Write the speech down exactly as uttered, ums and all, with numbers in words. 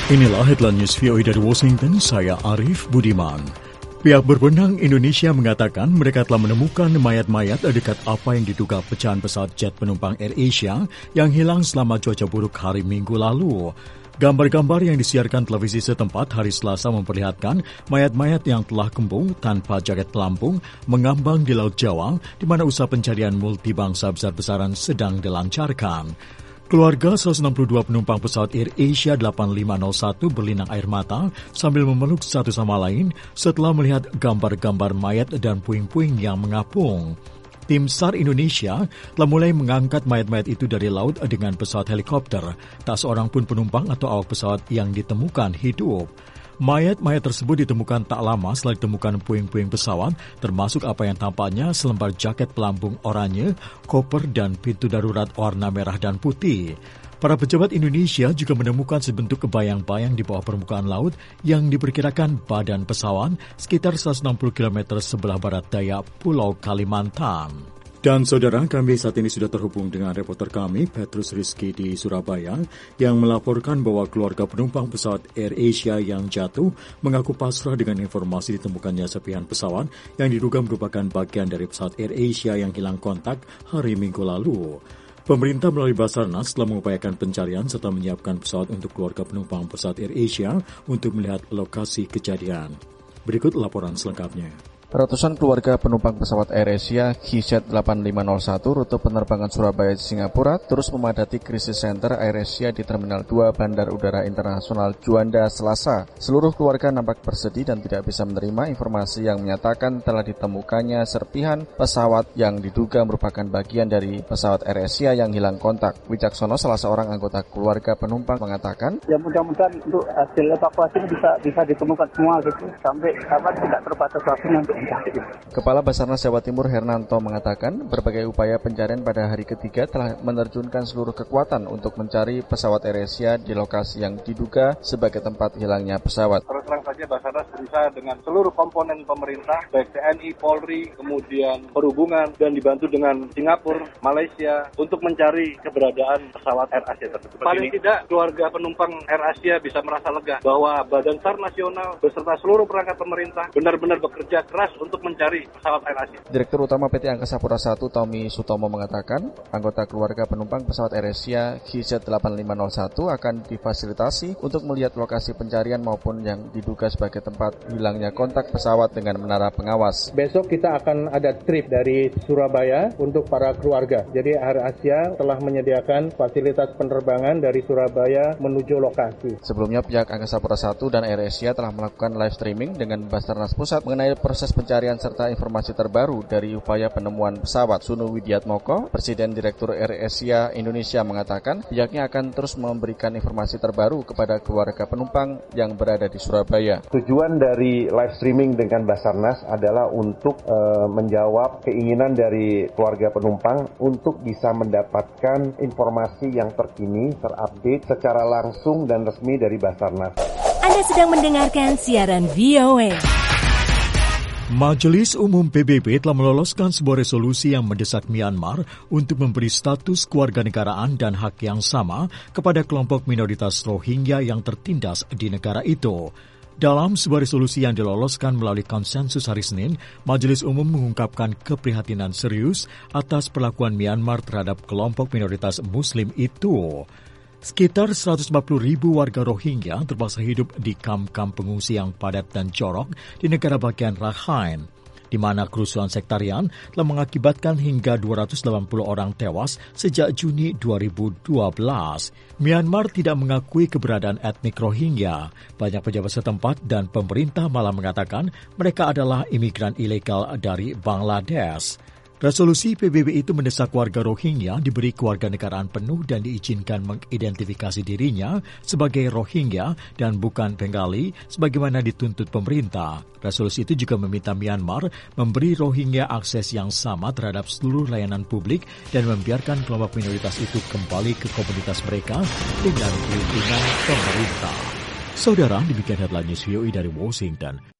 Inilah headline news V O A dari Washington, saya Arif Budiman. Pihak berwenang Indonesia mengatakan mereka telah menemukan mayat-mayat dekat apa yang diduga pecahan pesawat jet penumpang AirAsia yang hilang selama cuaca buruk hari Minggu lalu. Gambar-gambar yang disiarkan televisi setempat hari Selasa memperlihatkan mayat-mayat yang telah kembung tanpa jaket pelampung mengambang di Laut Jawa, di mana usaha pencarian multibangsa besar-besaran sedang dilancarkan. Keluarga seratus enam puluh dua penumpang pesawat AirAsia delapan lima nol satu berlinang air mata sambil memeluk satu sama lain setelah melihat gambar-gambar mayat dan puing-puing yang mengapung. Tim SAR Indonesia telah mulai mengangkat mayat-mayat itu dari laut dengan pesawat helikopter. Tak seorang pun penumpang atau awak pesawat yang ditemukan hidup. Mayat-mayat tersebut ditemukan tak lama setelah ditemukan puing-puing pesawat, termasuk apa yang tampaknya selembar jaket pelampung oranye, koper, dan pintu darurat warna merah dan putih. Para pejabat Indonesia juga menemukan sebentuk bayang-bayang di bawah permukaan laut yang diperkirakan badan pesawat sekitar seratus enam puluh kilometer sebelah barat daya Pulau Kalimantan. Dan saudara, kami saat ini sudah terhubung dengan reporter kami, Petrus Rizky di Surabaya, yang melaporkan bahwa keluarga penumpang pesawat AirAsia yang jatuh mengaku pasrah dengan informasi ditemukannya serpihan pesawat yang diduga merupakan bagian dari pesawat AirAsia yang hilang kontak hari Minggu lalu. Pemerintah melalui Basarnas telah mengupayakan pencarian serta menyiapkan pesawat untuk keluarga penumpang pesawat AirAsia untuk melihat lokasi kejadian. Berikut laporan selengkapnya. Ratusan keluarga penumpang pesawat AirAsia Q Z delapan lima nol satu rute penerbangan Surabaya Singapura terus memadati krisis center AirAsia di Terminal dua Bandar Udara Internasional Juanda Selasa. Seluruh keluarga nampak bersedih dan tidak bisa menerima informasi yang menyatakan telah ditemukannya serpihan pesawat yang diduga merupakan bagian dari pesawat AirAsia yang hilang kontak. Wicaksono, salah seorang anggota keluarga penumpang, mengatakan, "Ya mudah-mudahan untuk hasil evakuasi bisa bisa ditemukan semua gitu sampai apa tidak terbatas waktunya untuk." Kepala Basarnas Jawa Timur Hernanto mengatakan berbagai upaya pencarian pada hari ketiga telah menerjunkan seluruh kekuatan untuk mencari pesawat AirAsia di lokasi yang diduga sebagai tempat hilangnya pesawat. Terus terang saja Basarnas berusaha dengan seluruh komponen pemerintah, baik T N I, Polri, kemudian perhubungan, dan dibantu dengan Singapura, Malaysia untuk mencari keberadaan pesawat AirAsia tersebut. Paling tidak keluarga penumpang AirAsia bisa merasa lega bahwa Badan SAR Nasional beserta seluruh perangkat pemerintah benar-benar bekerja keras untuk mencari pesawat AirAsia. Direktur Utama P T Angkasa Pura I Tommy Sutomo mengatakan, anggota keluarga penumpang pesawat AirAsia Q Z delapan lima nol satu akan difasilitasi untuk melihat lokasi pencarian maupun yang diduga sebagai tempat hilangnya kontak pesawat dengan menara pengawas. Besok kita akan ada trip dari Surabaya untuk para keluarga. Jadi AirAsia telah menyediakan fasilitas penerbangan dari Surabaya menuju lokasi. Sebelumnya pihak Angkasa Pura I dan AirAsia telah melakukan live streaming dengan Basarnas Pusat mengenai proses pencarian serta informasi terbaru dari upaya penemuan pesawat. Sunu Widiatmoko, Presiden Direktur AirAsia Indonesia, mengatakan pihaknya akan terus memberikan informasi terbaru kepada keluarga penumpang yang berada di Surabaya. Tujuan dari live streaming dengan Basarnas adalah untuk e, menjawab keinginan dari keluarga penumpang untuk bisa mendapatkan informasi yang terkini, terupdate secara langsung dan resmi dari Basarnas. Anda sedang mendengarkan siaran V O A. Majelis Umum P B B telah meloloskan sebuah resolusi yang mendesak Myanmar untuk memberi status kewarganegaraan dan hak yang sama kepada kelompok minoritas Rohingya yang tertindas di negara itu. Dalam sebuah resolusi yang diloloskan melalui konsensus hari Senin, Majelis Umum mengungkapkan keprihatinan serius atas perlakuan Myanmar terhadap kelompok minoritas Muslim itu. Sekitar seratus empat puluh ribu warga Rohingya terpaksa hidup di kamp-kamp pengungsi yang padat dan jorok di negara bagian Rakhine, di mana kerusuhan sektarian telah mengakibatkan hingga dua ratus delapan puluh orang tewas sejak Juni dua ribu dua belas. Myanmar tidak mengakui keberadaan etnik Rohingya. Banyak pejabat setempat dan pemerintah malah mengatakan mereka adalah imigran ilegal dari Bangladesh. Resolusi P B B itu mendesak warga Rohingya diberi kewarganegaraan penuh dan diizinkan mengidentifikasi dirinya sebagai Rohingya dan bukan Bengali sebagaimana dituntut pemerintah. Resolusi itu juga meminta Myanmar memberi Rohingya akses yang sama terhadap seluruh layanan publik dan membiarkan kelompok minoritas itu kembali ke komunitas mereka dengan perlindungan pemerintah. Saudara, demikian headline news V O A dari Washington.